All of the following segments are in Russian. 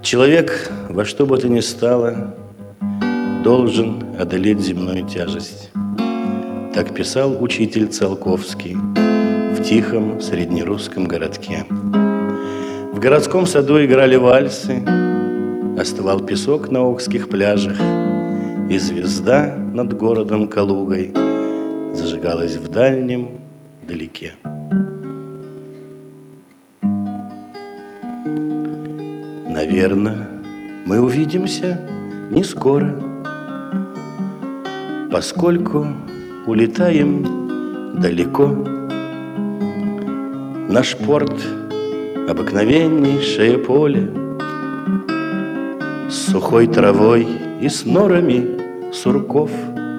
Человек во что бы то ни стало должен одолеть земную тяжесть. Так писал учитель Циолковский в тихом среднерусском городке. В городском саду играли вальсы, остывал песок на окских пляжах, и звезда над городом Калугой зажигалась в дальнем далеке. Наверное, мы увидимся не скоро, поскольку улетаем далеко. Наш порт — обыкновеннейшее поле с сухой травой и с норами сурков.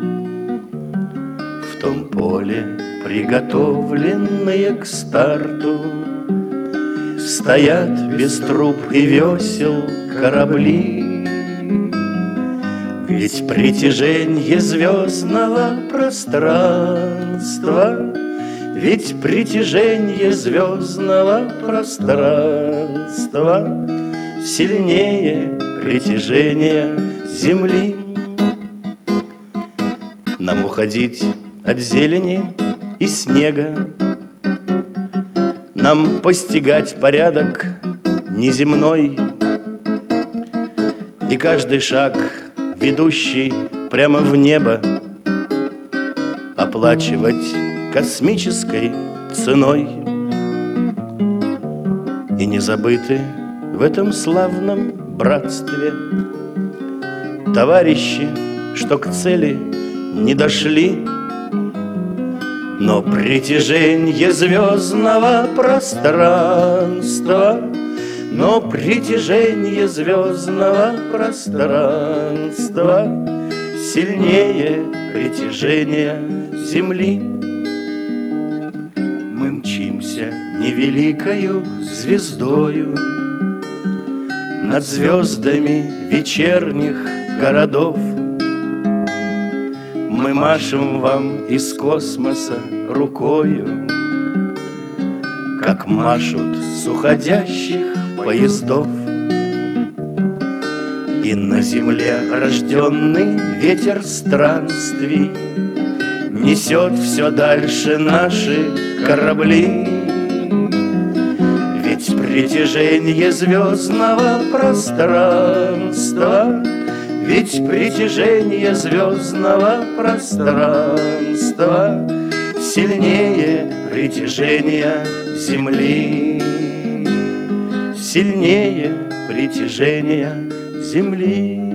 В том поле, приготовленные к старту, стоят без труб и весел корабли. Ведь притяженье звездного пространства, ведь притяженье звездного пространства сильнее притяжения Земли. Нам уходить от зелени и снега, нам постигать порядок неземной, и каждый шаг, ведущий прямо в небо, оплачивать космической ценой. И не забыты в этом славном братстве товарищи, что к цели не дошли, но притяженье звездного пространства, но притяженье звездного пространства сильнее притяжения Земли. Мы мчимся невеликою звездою над звездами вечерних городов. Мы машем вам из космоса рукою, как машут с уходящих поездов. И на земле рожденный ветер странствий несет все дальше наши корабли. Ведь притяженье звездного пространства, ведь притяженье звездного пространства сильнее притяжения Земли, сильнее притяжения Земли.